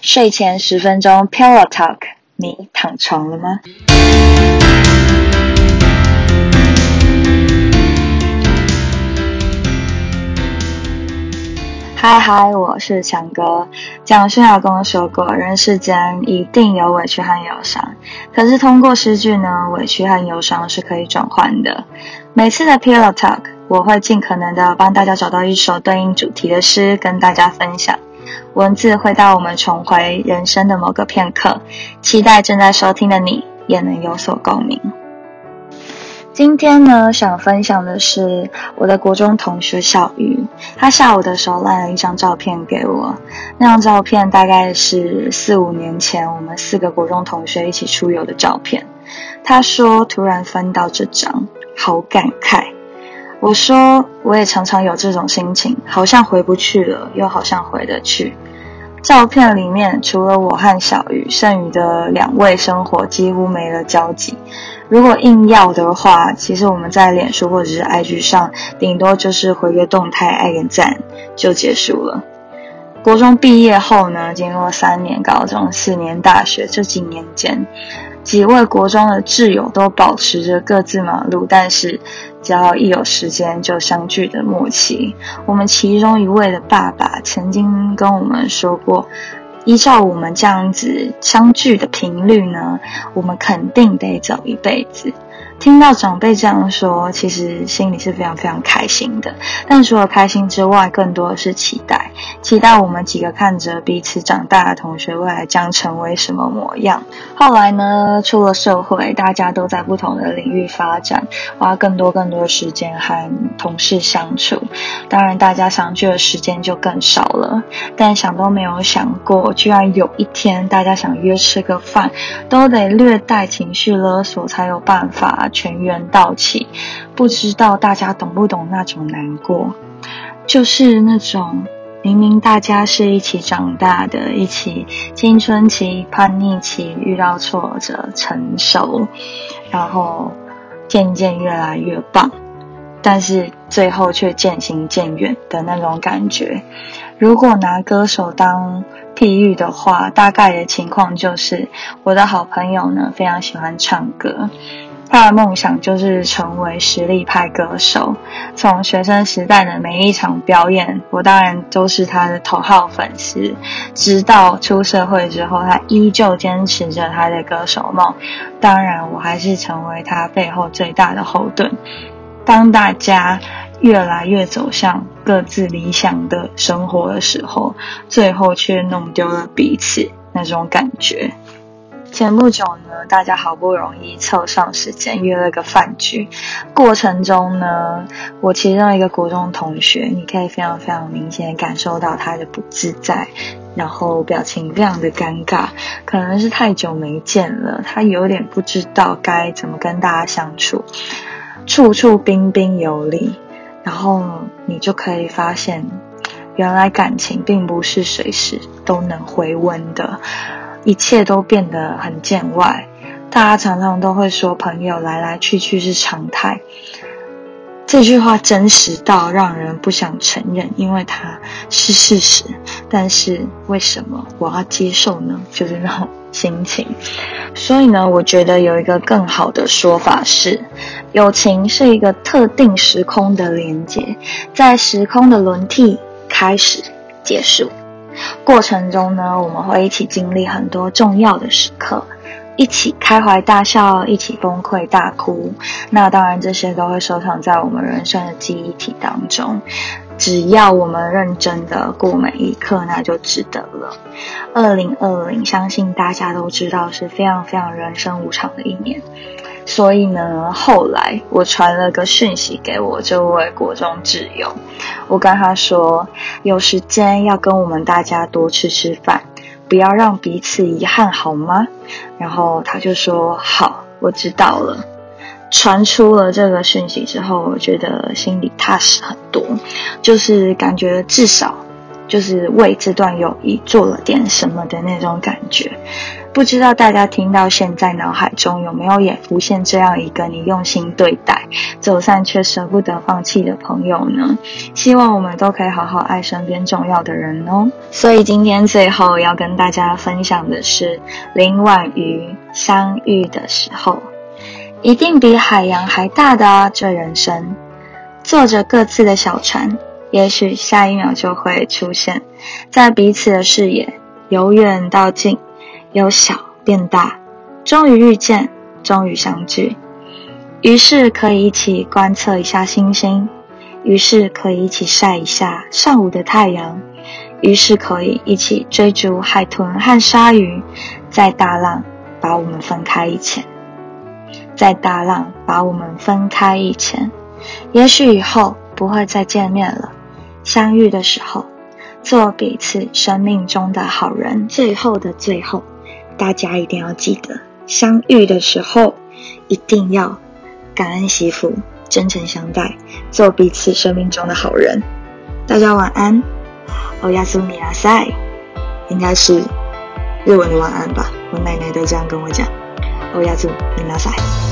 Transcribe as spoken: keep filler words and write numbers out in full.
睡前十分钟 Pillow Talk， 你躺床了吗？嗨嗨，我是强哥。蒋勋老跟我说过，人世间一定有委屈和忧伤，可是通过诗句呢，委屈和忧伤是可以转换的。每次的 Pillow Talk， 我会尽可能的帮大家找到一首对应主题的诗跟大家分享，文字会带我们重回人生的某个片刻，期待正在收听的你也能有所共鸣。今天呢，想分享的是我的国中同学小鱼，他下午的时候赖了一张照片给我，那张照片大概是四五年前我们四个国中同学一起出游的照片。他说突然翻到这张，好感慨。我说我也常常有这种心情，好像回不去了，又好像回得去。照片里面除了我和小鱼，剩余的两位生活几乎没了交集。如果硬要的话，其实我们在脸书或者是 I G 上，顶多就是回个动态爱个赞就结束了。国中毕业后呢，经过三年高中四年大学，这几年间几位国中的挚友都保持着各自忙碌，但是只要一有时间就相聚的默契。我们其中一位的爸爸曾经跟我们说过，依照我们这样子相聚的频率呢，我们肯定得走一辈子。听到长辈这样说，其实心里是非常非常开心的，但除了开心之外，更多的是期待期待我们几个看着彼此长大的同学未来将成为什么模样。后来呢，出了社会，大家都在不同的领域发展，花更多更多的时间和同事相处，当然大家相聚的时间就更少了。但想都没有想过，居然有一天大家想约吃个饭，都得略带情绪勒索才有办法全员到齐。不知道大家懂不懂那种难过，就是那种明明大家是一起长大的，一起青春期叛逆期遇到挫折成熟，然后渐渐越来越棒，但是最后却渐行渐远的那种感觉。如果拿歌手当譬喻的话，大概的情况就是我的好朋友呢非常喜欢唱歌，他的梦想就是成为实力派歌手。从学生时代的每一场表演，我当然都是他的头号粉丝，直到出社会之后，他依旧坚持着他的歌手梦，当然我还是成为他背后最大的后盾。当大家越来越走向各自理想的生活的时候，最后却弄丢了彼此那种感觉。前不久呢，大家好不容易凑上时间约了个饭局，过程中呢，我其中一个国中同学，你可以非常非常明显感受到他的不自在，然后表情非常的尴尬，可能是太久没见了，他有点不知道该怎么跟大家相处，处处彬彬有礼，然后你就可以发现，原来感情并不是随时都能回温的，一切都变得很见外。大家常常都会说朋友来来去去是常态，这句话真实到让人不想承认，因为它是事实，但是为什么我要接受呢？就是那种心情。所以呢，我觉得有一个更好的说法是，友情是一个特定时空的连结，在时空的轮替开始结束过程中呢，我们会一起经历很多重要的时刻，一起开怀大笑，一起崩溃大哭，那当然这些都会收藏在我们人生的记忆体当中，只要我们认真的过每一刻，那就值得了。二零二零相信大家都知道是非常非常人生无常的一年，所以呢，后来我传了个讯息给我这位国中挚友，我跟他说有时间要跟我们大家多吃吃饭，不要让彼此遗憾好吗？然后他就说好，我知道了。传出了这个讯息之后，我觉得心里踏实很多，就是感觉至少就是为这段友谊做了点什么的那种感觉。不知道大家听到现在脑海中有没有也浮现这样一个你用心对待走散却舍不得放弃的朋友呢？希望我们都可以好好爱身边重要的人哦。所以今天最后要跟大家分享的是林婉瑜相遇的时候，一定比海洋还大的啊，这人生坐着各自的小船，也许下一秒就会出现在彼此的视野，由远到近，由小变大，终于遇见，终于相聚。于是可以一起观测一下星星，于是可以一起晒一下上午的太阳，于是可以一起追逐海豚和鲨鱼，在大浪把我们分开以前，在大浪把我们分开以前，也许以后不会再见面了，相遇的时候做彼此生命中的好人。最后的最后，大家一定要记得，相遇的时候一定要感恩惜福，真诚相待，做彼此生命中的好人。大家晚安，おやすみなさい，应该是日文的晚安吧，我奶奶都这样跟我讲，おやすみなさい。